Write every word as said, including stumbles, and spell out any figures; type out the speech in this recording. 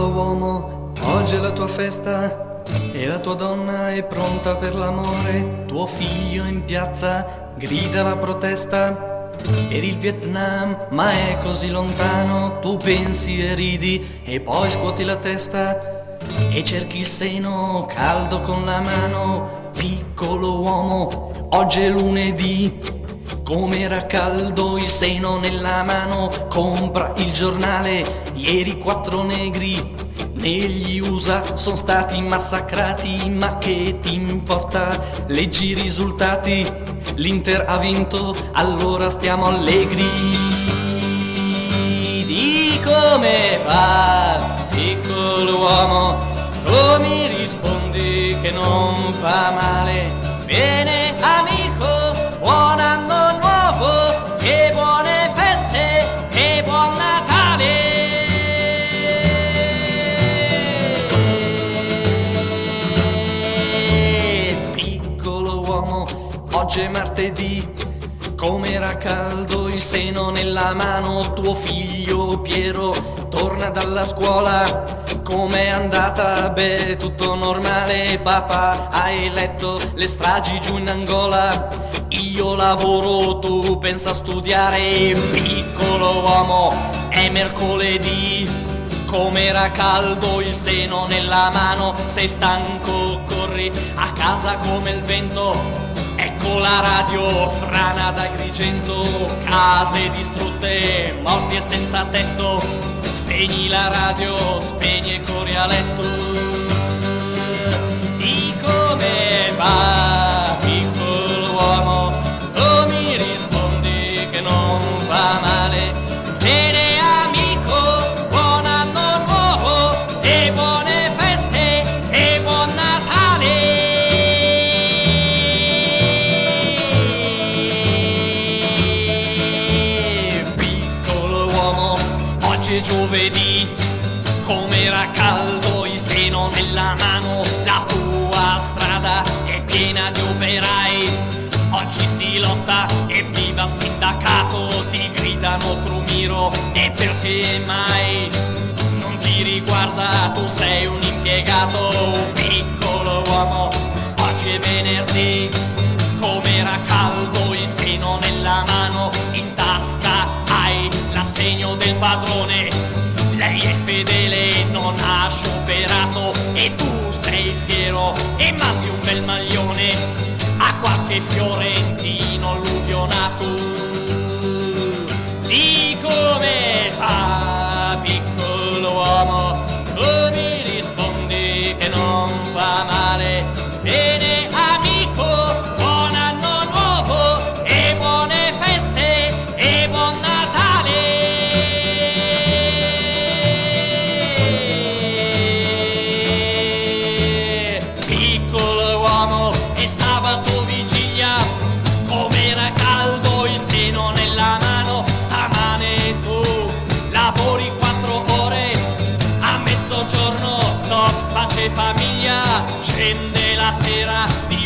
uomo, oggi è la tua festa e la tua donna è pronta per l'amore. Tuo figlio in piazza grida la protesta per il Vietnam, ma è così lontano. Tu pensi e ridi e poi scuoti la testa e cerchi il seno caldo con la mano. Piccolo uomo, oggi è lunedì, com'era caldo il seno nella mano. Compra il giornale, ieri quattro negri negli U S A sono stati massacrati, ma che ti importa? Leggi i risultati, l'Inter ha vinto, allora stiamo allegri. Di come fa, piccolo uomo, tu mi rispondi che non fa male. Bene amico, buon anno nuovo, che buone feste e buon Natale. Piccolo uomo, oggi è martedì, com'era caldo il seno nella mano. Tuo figlio Piero torna dalla scuola, com'è andata? Beh, tutto normale. Papà, hai letto le stragi giù in Angola? Io lavoro, tu pensa a studiare. Piccolo uomo, è mercoledì, com'era caldo il seno nella mano. Sei stanco, corri a casa come il vento. Ecco la radio, frana da Agrigento, case distrutte, morti e senza tetto. Spegni la radio, spegni e corri a letto. Di come va, piccolo uomo, tu mi rispondi che non fa male. Bene amico, buon anno nuovo e buone feste e buon Natale. Piccolo uomo, oggi è giovedì, com'era caldo il seno nella mano. La tua strada è piena di operai, oggi si lotta e viva il sindacato. Ti gridano Crumiro e perché mai non ti riguarda, tu sei un impiegato. Piccolo uomo, oggi è venerdì, com'era caldo il seno nella mano. In tasca hai l'assegno del padrone, lei è fedele, non ha scioperato e tu sei fiero e mandi un bel maglione a qualche fiorentino alluvionato. Di come fa, piccolo uomo, tu mi rispondi che non fa male. Bene amico, buon anno nuovo e buone feste e buon Natale. Piccolo uomo, è sabato vigilia, com'era caldo il seno nella mano. Stamane tu lavori quattro ore, a mezzogiorno stop, pace famiglia, scende la sera. Di